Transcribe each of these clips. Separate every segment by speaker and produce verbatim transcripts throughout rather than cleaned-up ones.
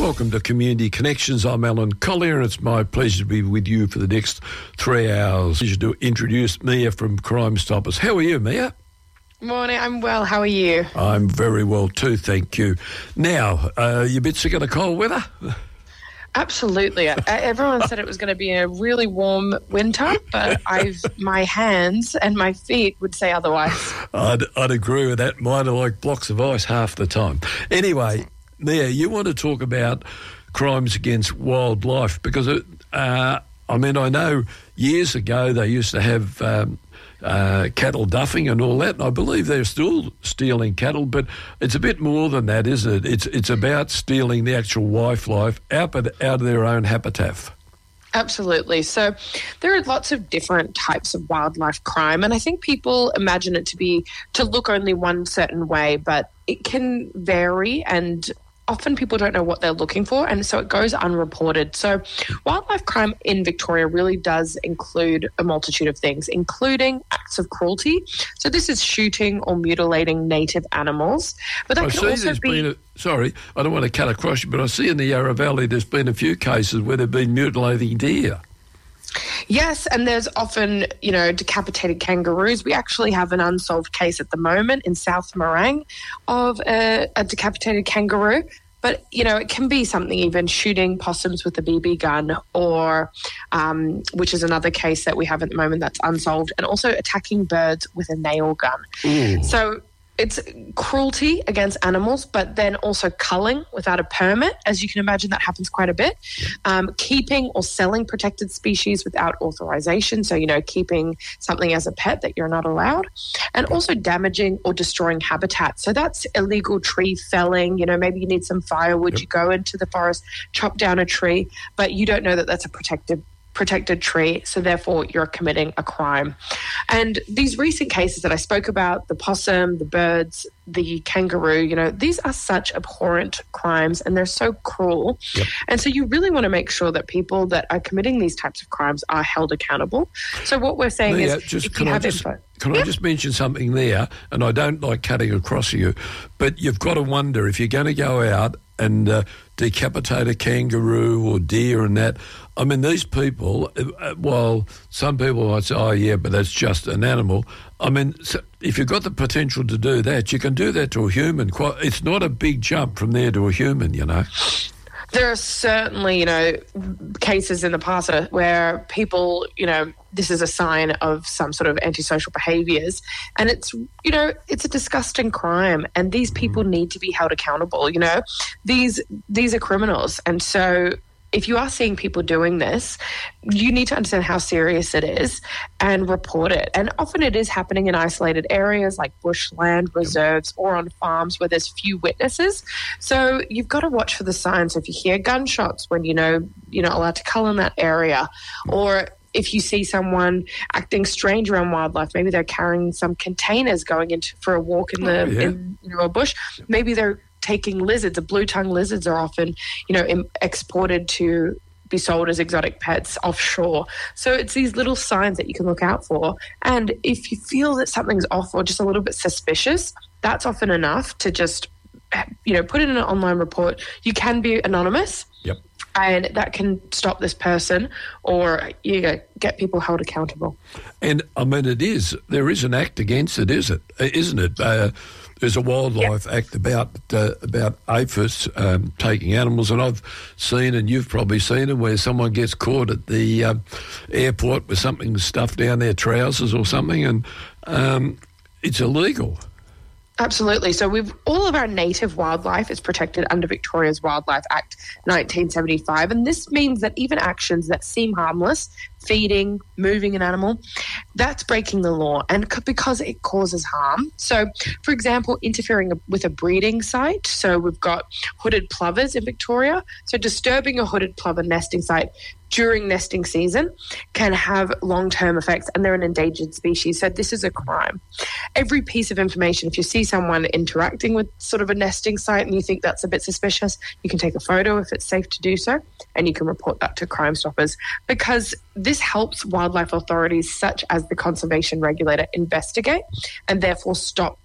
Speaker 1: Welcome to Community Connections. I'm Alan Collier, and it's my pleasure to be with you for the next three hours. Pleasure to introduce Mia from Crime Stoppers. How are you, Mia?
Speaker 2: Morning, I'm well. How are you?
Speaker 1: I'm very well too, thank you. Now, uh, you a bit sick of the cold weather?
Speaker 2: Absolutely. Everyone said it was going to be a really warm winter, but I've my hands and my feet would say otherwise.
Speaker 1: I'd, I'd agree with that. Mine are like blocks of ice half the time. Anyway, Mia, you want to talk about crimes against wildlife because, it, uh, I mean, I know years ago they used to have um, uh, cattle duffing and all that, and I believe they're still stealing cattle, but it's a bit more than that, isn't it? It's it's about stealing the actual wildlife out of, out of their own habitat.
Speaker 2: Absolutely. So there are lots of different types of wildlife crime, and I think people imagine it to be to look only one certain way, but it can vary, and often people don't know what they're looking for, and so it goes unreported. So wildlife crime in Victoria really does include a multitude of things, including acts of cruelty. So this is shooting or mutilating native animals. But that
Speaker 1: I
Speaker 2: can
Speaker 1: see
Speaker 2: also
Speaker 1: there's
Speaker 2: be...
Speaker 1: been a, sorry, I don't want to cut across you, but I see in the Yarra Valley there's been a few cases where they've been mutilating deer.
Speaker 2: Yes, and there's often, you know, decapitated kangaroos. We actually have an unsolved case at the moment in South Morang of a, a decapitated kangaroo. But, you know, it can be something even shooting possums with a B B gun or, um, which is another case that we have at the moment that's unsolved, and also attacking birds with a nail gun.
Speaker 1: Ooh.
Speaker 2: So it's cruelty against animals, but then also culling without a permit. As you can imagine, that happens quite a bit. Um, keeping or selling protected species without authorization. So, you know, keeping something as a pet that you're not allowed. And also damaging or destroying habitat. So that's illegal tree felling. You know, maybe you need some firewood. Yep. You go into the forest, chop down a tree, but you don't know that that's a protected protected tree, so therefore you're committing a crime. And these recent cases that I spoke about, the possum, the birds, the kangaroo, you know, these are such abhorrent crimes and they're so cruel. Yep. And so you really want to make sure that people that are committing these types of crimes are held accountable. So what we're saying
Speaker 1: Leah,
Speaker 2: is,
Speaker 1: just,
Speaker 2: if
Speaker 1: can
Speaker 2: you
Speaker 1: I
Speaker 2: have
Speaker 1: just,
Speaker 2: info...
Speaker 1: Can
Speaker 2: yeah.
Speaker 1: I just mention something there? And I don't like cutting across you, but you've got to wonder if you're going to go out and uh, decapitate a kangaroo or deer and that. I mean, these people, uh, while some people might say, oh, yeah, but that's just an animal. I mean, so if you've got the potential to do that, you can do that to a human. Quite, it's not a big jump from there to a human, you know.
Speaker 2: There are certainly, you know, cases in the past where people, you know, this is a sign of some sort of antisocial behaviours, and it's, you know, it's a disgusting crime, and these people need to be held accountable. You know, these these are criminals, and so if you are seeing people doing this, you need to understand how serious it is and report it. And often it is happening in isolated areas like bushland, reserves, or on farms where there's few witnesses. So you've got to watch for the signs. If you hear gunshots when you know you're not allowed to cull in that area, or if you see someone acting strange around wildlife, maybe they're carrying some containers going into for a walk in the
Speaker 1: oh, yeah.
Speaker 2: in, you know, a bush, maybe they're taking lizards. The blue-tongue lizards are often, you know, im- exported to be sold as exotic pets offshore. So it's these little signs that you can look out for. And if you feel that something's off or just a little bit suspicious, that's often enough to just, you know, put in an online report. You can be anonymous.
Speaker 1: Yep.
Speaker 2: And that can stop this person or, you know, get people held accountable.
Speaker 1: And, I mean, it is. There is an act against it, is it? Isn't it? Uh, There's a wildlife yep. act about uh, about aphids um, taking animals, and I've seen, and you've probably seen it, where someone gets caught at the um, airport with something stuffed down their trousers or something, and um, it's illegal.
Speaker 2: Absolutely. So we've all of our native wildlife is protected under Victoria's Wildlife Act nineteen seventy-five, and this means that even actions that seem harmless, feeding, moving an animal, that's breaking the law, and c- because it causes harm. So, for example, interfering with a breeding site. So we've got hooded plovers in Victoria. So disturbing a hooded plover nesting site during nesting season can have long-term effects, and they're an endangered species. So this is a crime. Every piece of information, if you see someone interacting with sort of a nesting site and you think that's a bit suspicious, you can take a photo if it's safe to do so, and you can report that to Crime Stoppers, because this helps wildlife authorities such as the Conservation Regulator investigate and therefore stop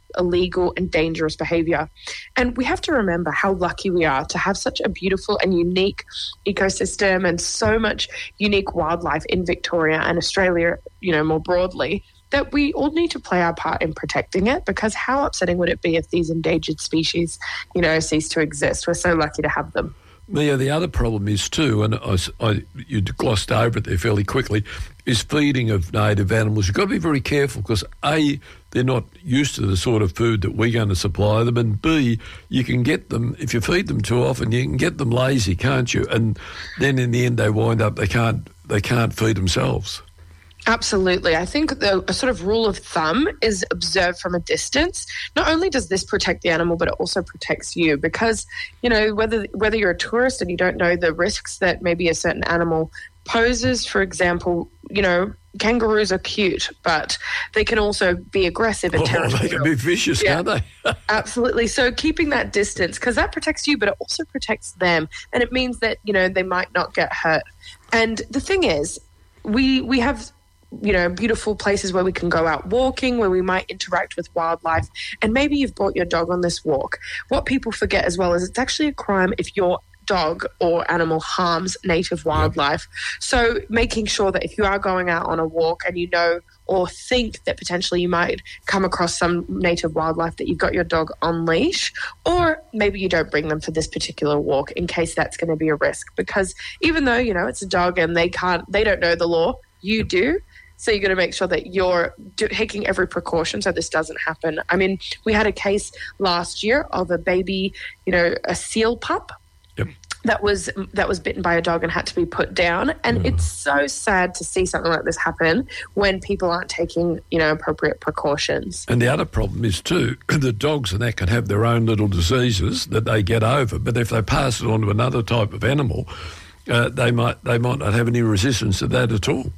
Speaker 2: illegal and dangerous behavior. And we have to remember how lucky we are to have such a beautiful and unique ecosystem and so much unique wildlife in Victoria and Australia, you know, more broadly, that we all need to play our part in protecting it, because how upsetting would it be if these endangered species, you know, cease to exist? We're so lucky to have them.
Speaker 1: Mia, the other problem is too, and I, I, you glossed over it there fairly quickly, is feeding of native animals. You've got to be very careful because, A, they're not used to the sort of food that we're going to supply them, and B, you can get them, if you feed them too often, you can get them lazy, can't you? And then in the end they wind up, they can't, they can't feed themselves.
Speaker 2: Absolutely. I think the a sort of rule of thumb is observe from a distance. Not only does this protect the animal, but it also protects you, because, you know, whether whether you're a tourist and you don't know the risks that maybe a certain animal poses, for example, you know, kangaroos are cute, but they can also be aggressive and territorial.
Speaker 1: Oh, they can be vicious, yeah. Can't they?
Speaker 2: Absolutely. So keeping that distance, because that protects you, but it also protects them. And it means that, you know, they might not get hurt. And the thing is, we we have... you know, beautiful places where we can go out walking, where we might interact with wildlife. And maybe you've brought your dog on this walk. What people forget as well is it's actually a crime if your dog or animal harms native wildlife. Yep. So making sure that if you are going out on a walk and you know or think that potentially you might come across some native wildlife, that you've got your dog on leash, or maybe you don't bring them for this particular walk in case that's going to be a risk. Because even though, you know, it's a dog and they can't, they don't know the law, you do. So you've got to make sure that you're do, taking every precaution so this doesn't happen. I mean, we had a case last year of a baby, you know, a seal pup. Yep. That was that was bitten by a dog and had to be put down. And mm. it's so sad to see something like this happen when people aren't taking, you know, appropriate precautions.
Speaker 1: And the other problem is too, the dogs and that can have their own little diseases that they get over. But if they pass it on to another type of animal, uh, they might they might not have any resistance to that at all.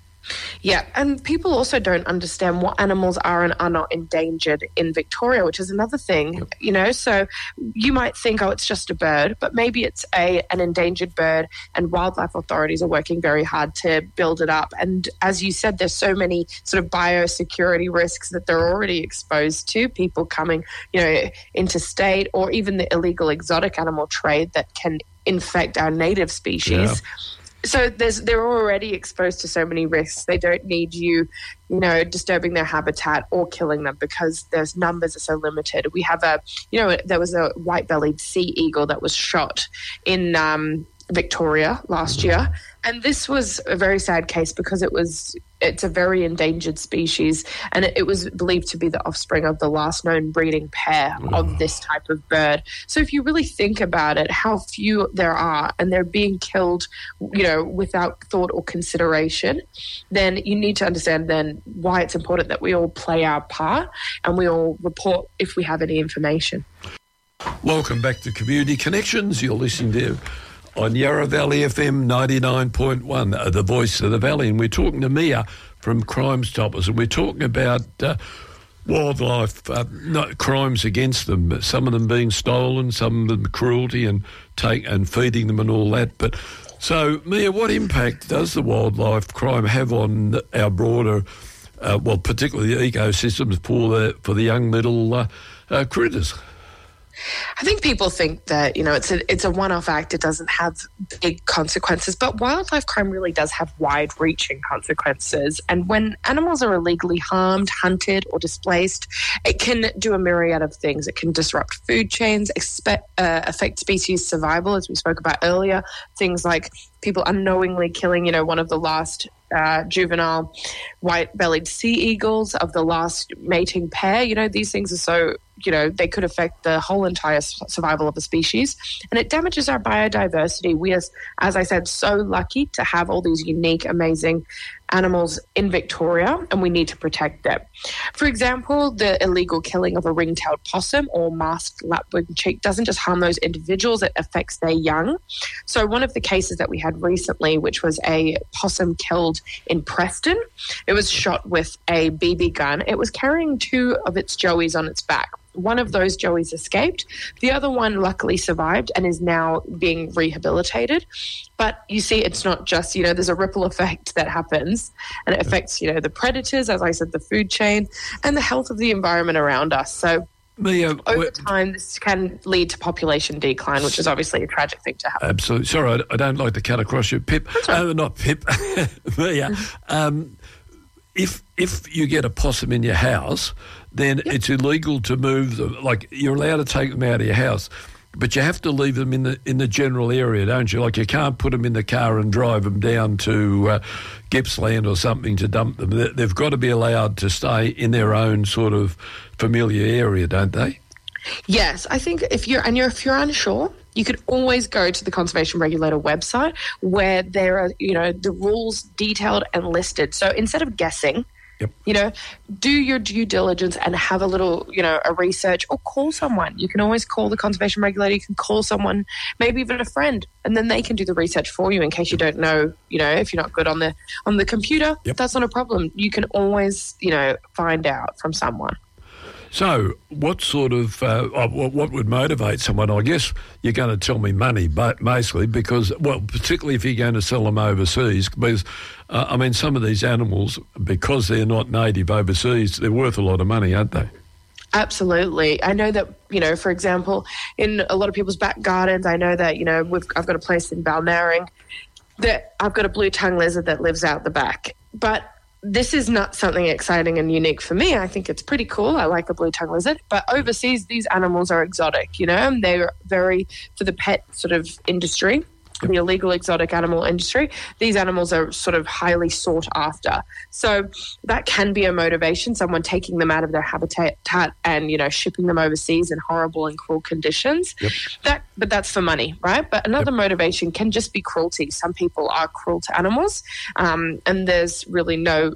Speaker 2: Yeah, and people also don't understand what animals are and are not endangered in Victoria, which is another thing, you know. So you might think, oh, it's just a bird, but maybe it's a an endangered bird, and wildlife authorities are working very hard to build it up. And as you said, there's so many sort of biosecurity risks that they're already exposed to, people coming, you know, interstate, or even the illegal exotic animal trade that can infect our native species. Yeah. So there's, they're already exposed to so many risks. They don't need you, you know, disturbing their habitat or killing them because there's numbers are so limited. We have a, you know, there was a white-bellied sea eagle that was shot in um, Victoria last year. And this was a very sad case because it was, it's a very endangered species, and it, it was believed to be the offspring of the last known breeding pair of this type of bird. So if you really think about it, how few there are, and they're being killed, you know, without thought or consideration, then you need to understand then why it's important that we all play our part and we all report if we have any information.
Speaker 1: Welcome back to Community Connections. You're listening to on Yarra Valley F M ninety-nine point one, uh, the voice of the valley. And we're talking to Mia from Crime Stoppers, and we're talking about uh, wildlife, uh, not crimes against them, some of them being stolen, some of them cruelty and take and feeding them and all that. But so, Mia, what impact does the wildlife crime have on our broader, uh, well, particularly the ecosystems for the, for the young little uh, uh, critters?
Speaker 2: I think people think that, you know, it's a it's a one-off act. It doesn't have big consequences, but wildlife crime really does have wide-reaching consequences. And when animals are illegally harmed, hunted, or displaced, it can do a myriad of things. It can disrupt food chains, expect, uh, affect species survival, as we spoke about earlier. Things like people unknowingly killing, you know, one of the last uh, juvenile white-bellied sea eagles of the last mating pair. You know, these things are so, you know, they could affect the whole entire survival of a species, and it damages our biodiversity. We are, as I said, so lucky to have all these unique, amazing animals in Victoria, and we need to protect them. For example, the illegal killing of a ring-tailed possum or masked lapwing cheek doesn't just harm those individuals, it affects their young. So one of the cases that we had recently, which was a possum killed in Preston, it was shot with a B B gun. It was carrying two of its joeys on its back. One of those joeys escaped. The other one luckily survived and is now being rehabilitated. But you see, it's not just, you know, there's a ripple effect that happens, and it affects, you know, the predators, as I said, the food chain, and the health of the environment around us. So
Speaker 1: Mia,
Speaker 2: over time, this can lead to population decline, which is obviously a tragic thing to happen.
Speaker 1: Absolutely. Sorry, I, I don't like to cut across you, Pip.
Speaker 2: Right.
Speaker 1: Uh, not Pip. Mia, um, if if you get a possum in your house, then yep. it's illegal to move them. Like, you're allowed to take them out of your house, but you have to leave them in the in the general area, don't you? Like, you can't put them in the car and drive them down to uh, Gippsland or something to dump them. They, they've got to be allowed to stay in their own sort of familiar area, don't they?
Speaker 2: Yes, I think if you're and you're if you're unsure, you could always go to the Conservation Regulator website where there are, you know, the rules detailed and listed. So instead of guessing,
Speaker 1: Yep.
Speaker 2: you know, do your due diligence and have a little, you know, a research, or call someone. You can always call the Conservation Regulator. You can call someone, maybe even a friend, and then they can do the research for you in case you don't know, you know, if you're not good on the on the computer.
Speaker 1: Yep.
Speaker 2: That's not a problem. You can always, you know, find out from someone.
Speaker 1: So what sort of, uh, what, what would motivate someone? I guess you're going to tell me money, but mostly because, well, particularly if you're going to sell them overseas, because, uh, I mean, some of these animals, because they're not native overseas, they're worth a lot of money, aren't they?
Speaker 2: Absolutely. I know that, you know, for example, in a lot of people's back gardens, I know that, you know, we've, I've got a place in Balnarring that I've got a blue-tongued lizard that lives out the back. But this is not something exciting and unique for me. I think it's pretty cool. I like a blue-tongued lizard. But overseas, these animals are exotic, you know, and they're very, for the pet sort of industry, the illegal exotic animal industry, these animals are sort of highly sought after. So that can be a motivation, someone taking them out of their habitat and, you know, shipping them overseas in horrible and cruel conditions.
Speaker 1: Yep.
Speaker 2: That, but that's for money, right? But another yep. motivation can just be cruelty. Some people are cruel to animals, um, and there's really no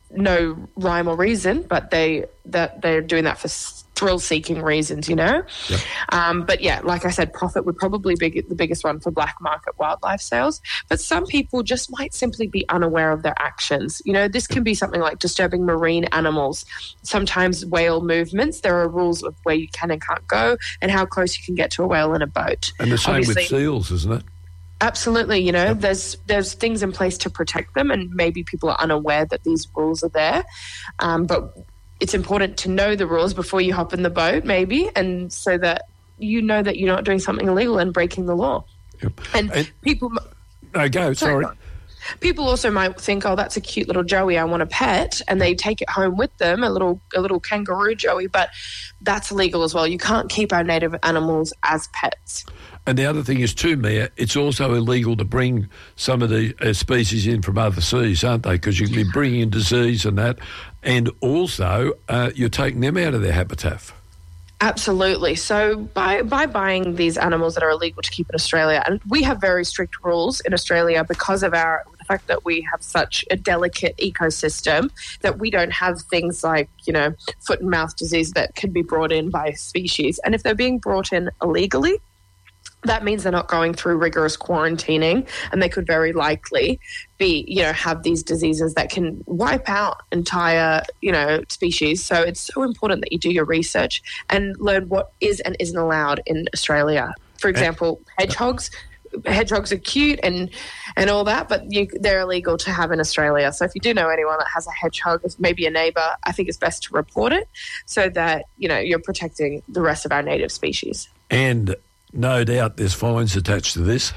Speaker 2: no rhyme or reason, but they that they're doing that for thrill-seeking reasons, you know.
Speaker 1: Yep.
Speaker 2: Um, but yeah, like I said, profit would probably be the biggest one for black market wildlife sales. But some people just might simply be unaware of their actions. You know, this can be something like disturbing marine animals. Sometimes whale movements. There are rules of where you can and can't go, and how close you can get to a whale in a boat.
Speaker 1: And the same
Speaker 2: Obviously,
Speaker 1: with seals, isn't it?
Speaker 2: Absolutely, you know,
Speaker 1: Yep.
Speaker 2: there's there's things in place to protect them, and maybe people are unaware that these rules are there. Um, but it's important to know the rules before you hop in the boat, maybe, and so that you know that you're not doing something illegal and breaking the law.
Speaker 1: Yep.
Speaker 2: And,
Speaker 1: And-
Speaker 2: people...
Speaker 1: No, go, sorry.
Speaker 2: sorry. People also might think, oh, that's a cute little joey, I want a pet, and they take it home with them, a little a little kangaroo joey, but that's illegal as well. You can't keep our native animals as pets.
Speaker 1: And the other thing is too, Mia, it's also illegal to bring some of the uh, species in from other seas, aren't they? Because you can be bringing in disease and that, and also uh, you're taking them out of their habitat.
Speaker 2: Absolutely. So by by buying these animals that are illegal to keep in Australia, and we have very strict rules in Australia because of our the fact that we have such a delicate ecosystem, that we don't have things like, you know, foot and mouth disease that can be brought in by species. And if they're being brought in illegally, that means they're not going through rigorous quarantining, and they could very likely be, you know, have these diseases that can wipe out entire, you know, species. So it's so important that you do your research and learn what is and isn't allowed in Australia. For example, hedgehogs. Hedgehogs are cute and and all that, but you, they're illegal to have in Australia. So if you do know anyone that has a hedgehog, maybe a neighbour, I think it's best to report it so that, you know, you're protecting the rest of our native species.
Speaker 1: And no doubt there's fines attached to this.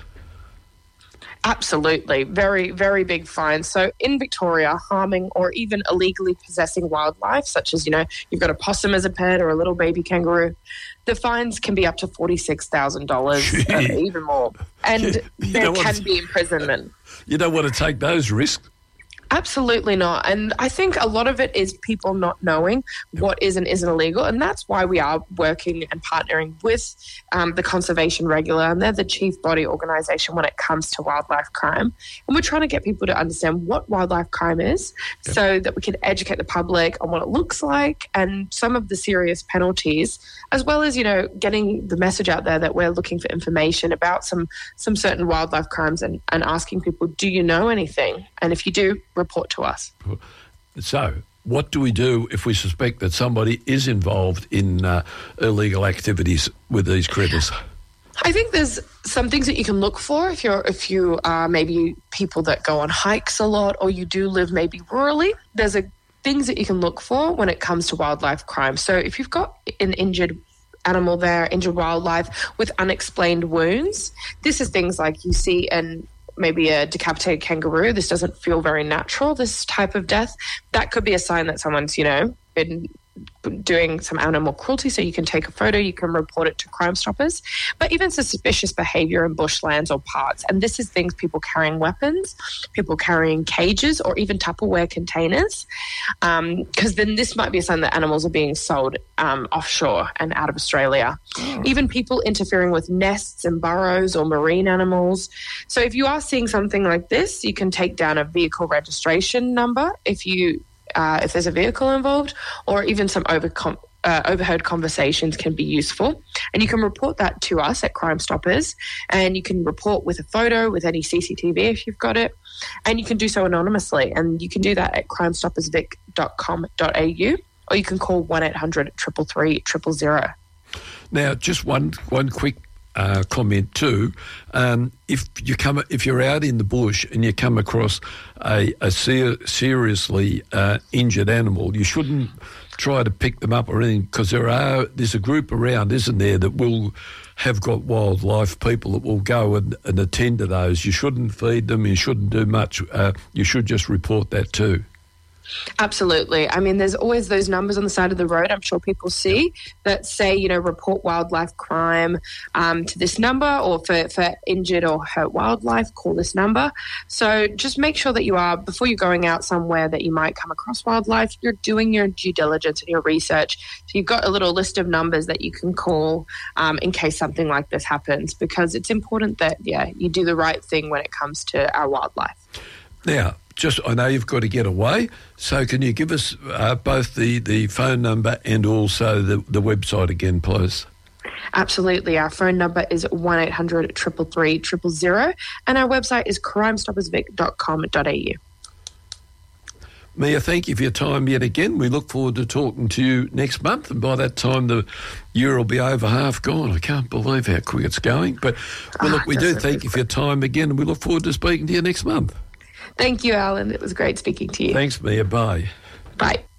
Speaker 2: Absolutely. Very, very big fines. So in Victoria, harming or even illegally possessing wildlife, such as, you know, you've got a possum as a pet or a little baby kangaroo, the fines can be up to forty-six thousand dollars, uh, even more. And
Speaker 1: You
Speaker 2: there
Speaker 1: don't want
Speaker 2: can
Speaker 1: to-
Speaker 2: be imprisonment.
Speaker 1: You don't want to take those risks.
Speaker 2: Absolutely not. And I think a lot of it is people not knowing what is and isn't illegal. And that's why we are working and partnering with um, the Conservation Regulator. And they're the chief body organisation when it comes to wildlife crime. And we're trying to get people to understand what wildlife crime is
Speaker 1: Yep.
Speaker 2: so that we can educate the public on what it looks like and some of the serious penalties, as well as, you know, getting the message out there that we're looking for information about some, some certain wildlife crimes and, and asking people, do you know anything? And if you do, report to us.
Speaker 1: So what do we do if we suspect that somebody is involved in uh, illegal activities with these critters?
Speaker 2: I think there's some things that you can look for if you're if you are maybe people that go on hikes a lot, or you do live maybe rurally. There's a things that you can look for when it comes to wildlife crime. So if you've got an injured animal there, injured wildlife with unexplained wounds, this is things like you see in maybe a decapitated kangaroo. This doesn't feel very natural, this type of death. That could be a sign that someone's, you know, been doing some animal cruelty. So you can take a photo, you can report it to Crime Stoppers. But even suspicious behaviour in bushlands or parks, and this is things people carrying weapons, people carrying cages, or even Tupperware containers, because um, then this might be a sign that animals are being sold um, offshore and out of Australia. Oh. Even people interfering with nests and burrows or marine animals. So if you are seeing something like this, you can take down a vehicle registration number if you Uh, if there's a vehicle involved, or even some over uh, overheard conversations can be useful. And you can report that to us at Crime Stoppers, and you can report with a photo, with any C C T V if you've got it, and you can do so anonymously. And you can do that at crime stoppers vic dot com dot a u, or you can call one eight hundred, three three three, zero zero.
Speaker 1: Now, just one one quick Uh, comment too. Um, if you come, if you're out in the bush and you come across a, a ser- seriously uh, injured animal, you shouldn't try to pick them up or anything, because there are there's a group around, isn't there, that will have got wildlife people that will go and, and attend to those. You shouldn't feed them. You shouldn't do much. Uh, you should just report that too.
Speaker 2: Absolutely. I mean, there's always those numbers on the side of the road, I'm sure people see, that say, you know, report wildlife crime um, to this number, or for, for injured or hurt wildlife, call this number. So just make sure that you are, before you're going out somewhere that you might come across wildlife, you're doing your due diligence and your research. So you've got a little list of numbers that you can call um, in case something like this happens, because it's important that, yeah, you do the right thing when it comes to our wildlife.
Speaker 1: Now, just, I know you've got to get away, so can you give us uh, both the, the phone number and also the, the website again, please?
Speaker 2: Absolutely. Our phone number is one eight hundred, three three three, zero zero, and our website is crime stoppers vic dot com dot a u.
Speaker 1: Mia, thank you for your time yet again. We look forward to talking to you next month, and by that time the year will be over half gone. I can't believe how quick it's going. But well, look, we do thank you for your time again, and we look forward to speaking to you next month.
Speaker 2: Thank you, Alan. It was great speaking to you.
Speaker 1: Thanks, Mia. Bye.
Speaker 2: Bye.